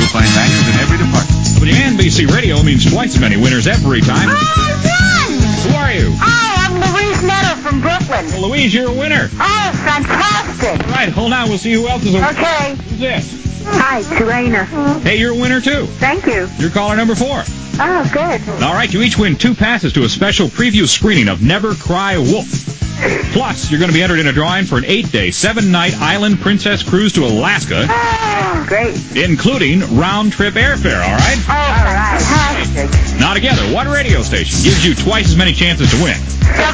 You'll find values in every department. WNBC Radio means twice as many winners every time. Oh, John! Who are you? Oh, I'm Louise Netter from Brooklyn. Well, Louise, you're a winner. Oh, fantastic. All right, hold on. We'll see who else is a winner. Okay. Who's this? Hi, Tulana. Hey, you're a winner, too. Thank you. You're caller number 4. Oh, good. All right, you each win 2 passes to a special preview screening of Never Cry Wolf. Plus, you're going to be entered in a drawing for an 8-day, 7-night Island Princess cruise to Alaska. Oh, great. Including round-trip airfare, all right? Oh, fantastic. Now together, what radio station gives you twice as many chances to win?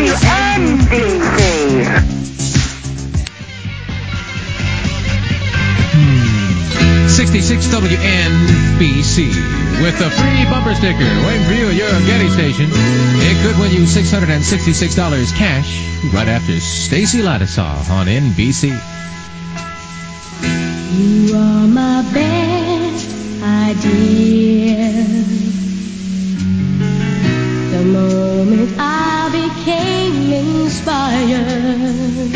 WNBC. 66 WNBC with a free bumper sticker waiting for you at your Getty station. It could win you $666 cash right after Stacey Lattisaw on NBC. You are my best idea. The moment I became inspired,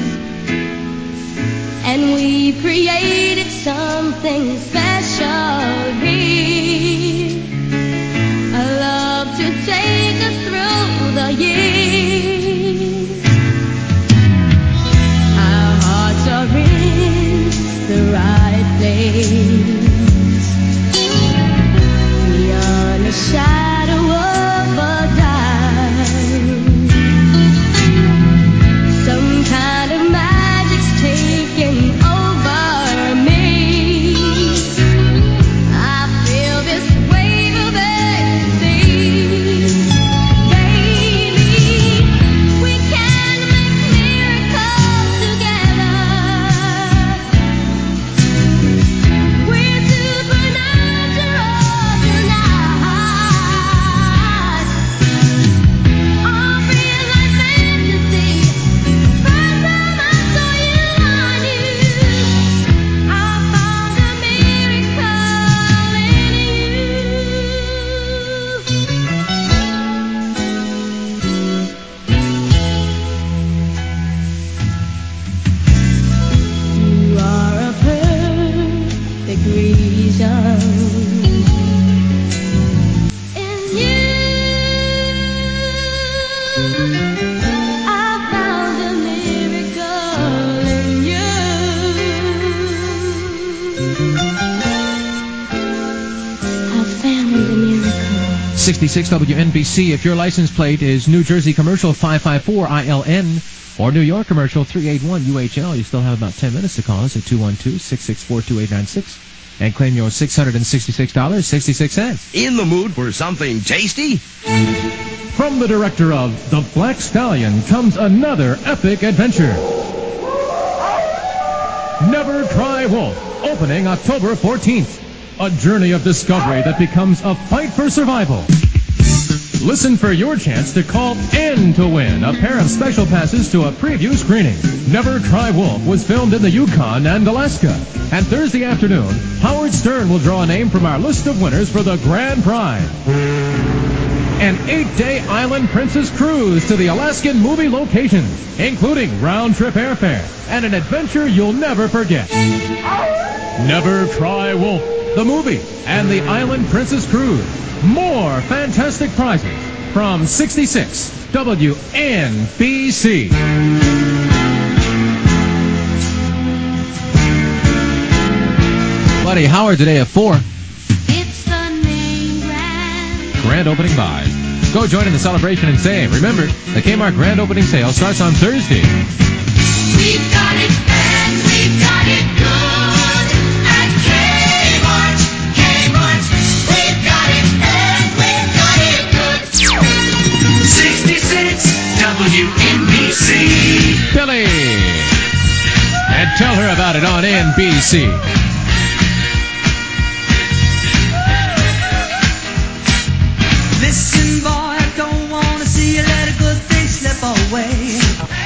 and we created something special here. I love to take us through the years. Our hearts are in the right place, beyond a shadow of a doubt. Some kind of magic's taking over me. I feel this wave of ecstasy. Baby, we can make miracles together. We're supernatural tonight. I'll realize fantasy. First time I saw you, I knew I found a miracle in you. You are a perfect reason. In you, I found a miracle in you. I found a miracle. 66 WNBC. If your license plate is New Jersey Commercial 554 ILN or New York Commercial 381 UHL, you still have about 10 minutes to call us at 212-664-2896 and claim your $666.66. In the mood for something tasty? From the director of The Black Stallion comes another epic adventure. Never Try Wolf, opening October 14th. A journey of discovery that becomes a fight for survival. Listen for your chance to call N to win a pair of special passes to a preview screening. Never Try Wolf was filmed in the Yukon and Alaska. And Thursday afternoon, Howard Stern will draw a name from our list of winners for the grand prize. An 8-day Island Princess cruise to the Alaskan movie locations, including round-trip airfare and an adventure you'll never forget. Never Try Wolf, the movie, and the Island Princess cruise. More fantastic prizes from 66 WNBC. Buddy Howard today at 4. It's the name Grand opening buys. Go join in the celebration and save. Remember, the Kmart grand opening sale starts on Thursday. We've got it and we've got it good at Kmart. Kmart. We've got it and we've got it good. 66 WNBC. Billy. And tell her about it on NBC. Listen, boy, I don't want to see you let a good thing slip away.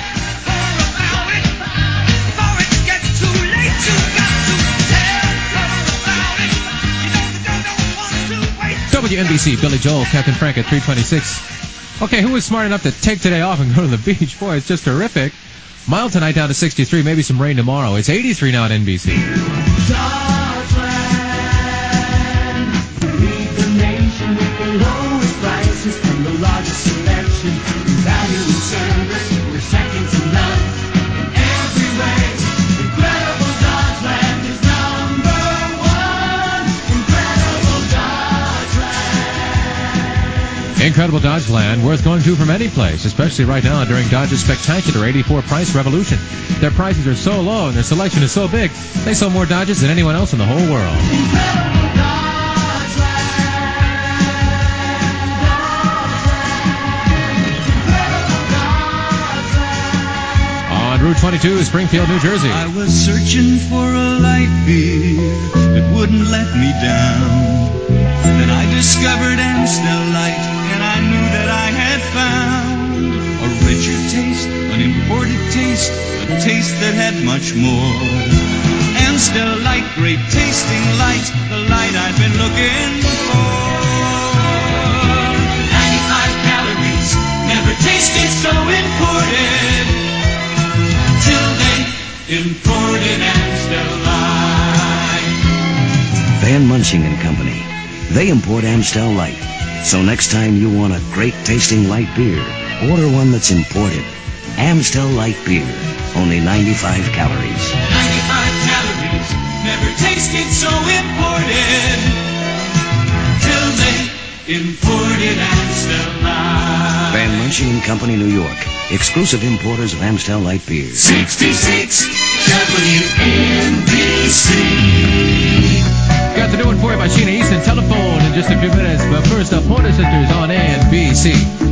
WNBC, Billy Joel, Captain Frank at 326. Okay, who was smart enough to take today off and go to the beach? Boy, it's just terrific. Mild tonight down to 63, maybe some rain tomorrow. It's 83 now at NBC. Incredible Dodge land, worth going to from any place, especially right now during Dodge's spectacular 84 price revolution. Their prices are so low and their selection is so big, they sell more Dodges than anyone else in the whole world. On Route 22, Springfield, New Jersey. I was searching for a light beer that wouldn't let me down. Then I discovered Amstel Light, and I knew that I had found a richer taste, an imported taste, a taste that had much more. Amstel Light, great tasting light, the light I've been looking for. 95 calories, never tasted so imported, till they imported Amstel Light. Van Munching and Company. They import Amstel Light. So next time you want a great tasting light beer, order one that's imported. Amstel Light Beer. Only 95 calories. 95 calories, never tasted so imported, till they imported Amstel Light. Van Munching and Company, New York. Exclusive importers of Amstel Light Beer. 66 WNBC. Got the new one for you by Sheena Easton. Telephone in just a few minutes. But first up, Pointer Sisters on NBC.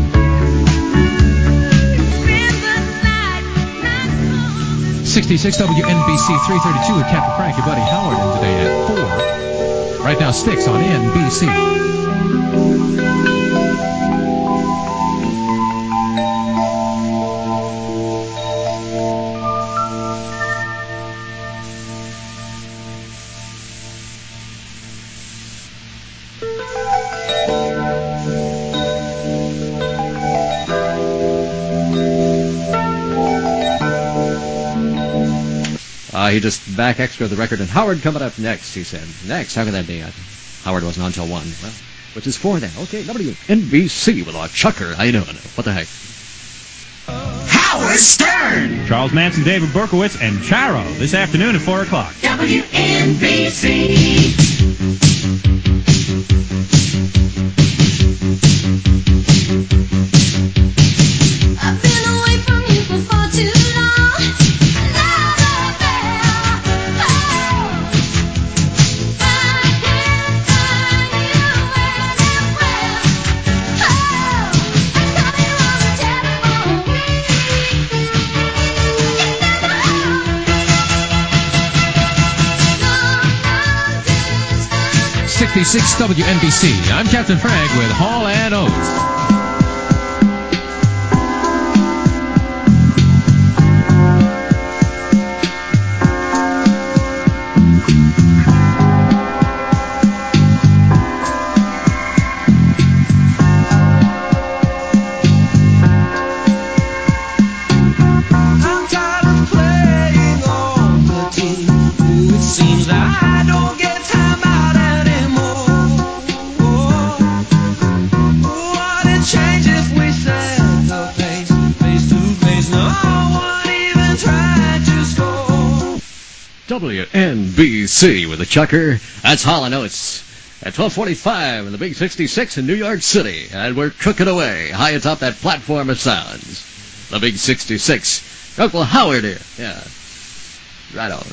66 WNBC 332 with Captain Frank, your buddy Howard, in today at 4. Right now, Sticks on NBC. He just back extra the record, and Howard coming up next, he said. Next, how can that be? Howard wasn't on till 1. Well, which is 4 then. Okay, WNBC with a chucker. How you doing? What the heck? Howard Stern. Charles Manson, David Berkowitz, and Charo this afternoon at 4 o'clock. WNBC. I've been away from you for far too long. Love affair. Oh, I can't find you anywhere. Oh, I call you on the telephone. It's 66 WNBC. I'm Captain Frank with Hall and Oates. I'm tired of playing on the team. It seems that I don't get time out anymore. What it change if we set the pace, face to face? No one even tried to score. WNBC with a chucker. That's Hall & Oates at 12:45 in the Big 66 in New York City. And we're cooking away high atop that platform of sounds. The Big 66. Uncle Howard here. Yeah. Right on.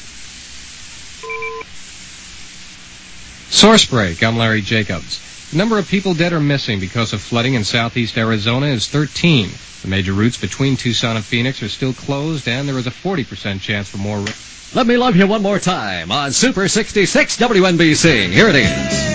Source break. I'm Larry Jacobs. The number of people dead or missing because of flooding in southeast Arizona is 13. The major routes between Tucson and Phoenix are still closed, and there is a 40% chance for more rain. Let me love you one more time on Super 66 WNBC. Here it is.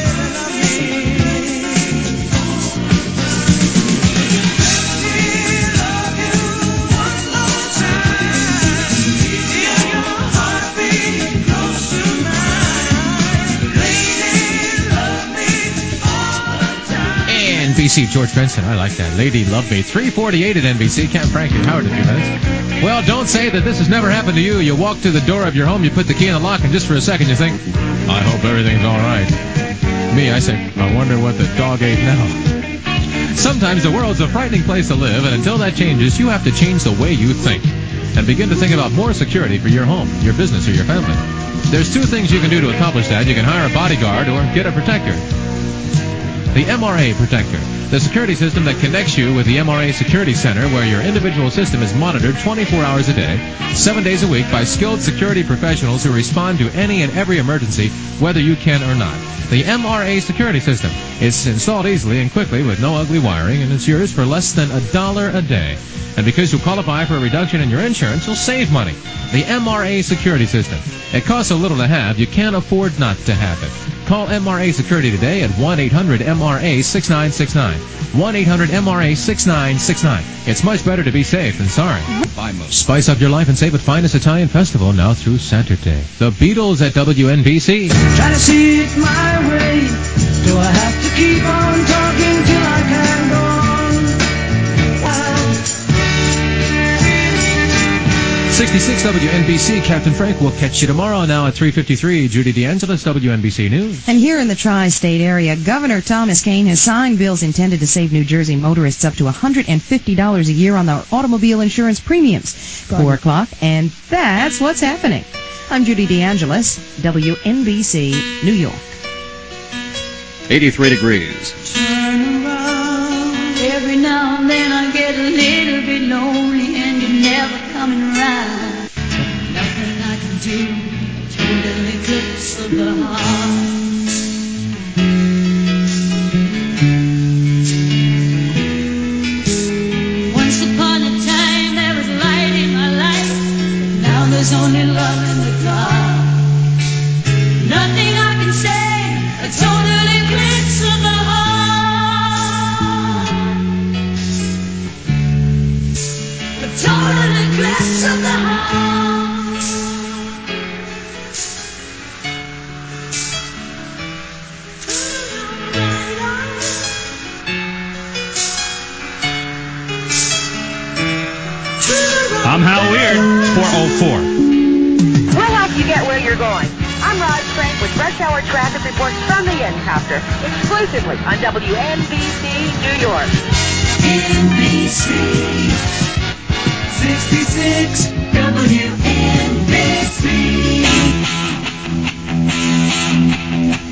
NBC, George Benson. I like that. Lady Love Me. 348 at NBC. Captain Frank and Howard in a few minutes. Well, don't say that this has never happened to you. You walk through the door of your home, you put the key in the lock, and just for a second you think, I hope everything's all right. Me, I say, I wonder what the dog ate now. Sometimes the world's a frightening place to live, and until that changes, you have to change the way you think and begin to think about more security for your home, your business, or your family. There's two things you can do to accomplish that. You can hire a bodyguard or get a protector. the MRA Protector, the security system that connects you with the MRA Security Center, where your individual system is monitored 24 hours a day, 7 days a week by skilled security professionals who respond to any and every emergency, whether you can or not. The MRA Security System. It's installed easily and quickly with no ugly wiring, and it's yours for less than $1 a day. And because you qualify for a reduction in your insurance, you'll save money. The MRA Security System. It costs a little to have. You can't afford not to have it. Call MRA Security today at 1-800-MRA-6969. 1-800-MRA-6969. It's much better to be safe than sorry. Spice up your life and save at Finest Italian Festival now through Saturday. The Beatles at WNBC. Try to see it my way. Do I have to keep on talking till I can go on? 66 WNBC. Captain Frank will catch you tomorrow now at 3:53. Judy DeAngelis, WNBC News. And here in the tri-state area, Governor Thomas Kean has signed bills intended to save New Jersey motorists up to $150 a year on their automobile insurance premiums. 4 o'clock, and that's what's happening. I'm Judy DeAngelis, WNBC, New York. 83 degrees. Turn around. Every now and then I get a little bit lonely and you're never coming around. Nothing I can do, total eclipse of the heart. Once upon a time there was light in my life, but now there's only love in the dark. Nothing I can say, a total eclipse of the heart. A total eclipse of the heart. I'm Hal Weird. 404. We'll help you get where you're going. I'm Rod Frank with Rush Hour Traffic Reports from the Encounter, exclusively on WNBC New York. NBC 66 WNBC.